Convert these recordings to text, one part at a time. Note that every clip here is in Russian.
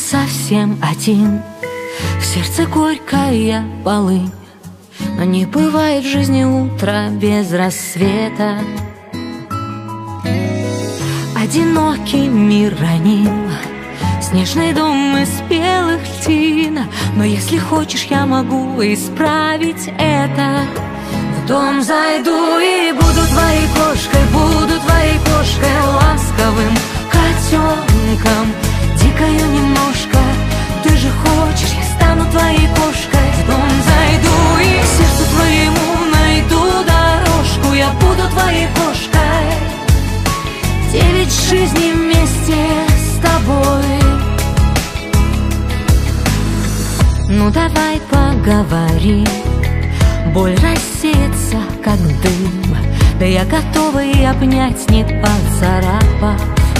совсем один, в сердце горькая полынь. Но не бывает в жизни утра без рассвета. Одинокий мир раним, снежный дом из белых льдин. Но если хочешь, я могу исправить это. В дом зайду и буду твоей кошкой, буду твоей кошкой, ласковым котенком, дикою немножко. Ты же хочешь, я стану твоей кошкой. В дом зайду и к сердцу твоему найду дорожку. Я буду твоей кошкой, 9 жизней вместе с тобой. Ну давай поговорим, боль рассеется, как дым. Да я готова и обнять, не поцарапав.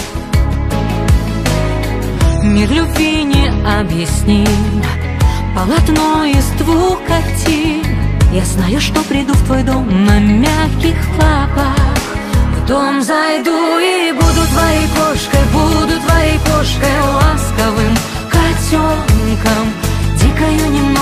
Мир любви не объясним, полотно из 2 картин. Я знаю, что приду в твой дом на мягких лапах. В дом зайду и буду твоей кошкой, буду твоей кошкой, ласковым котенком, дикою немного.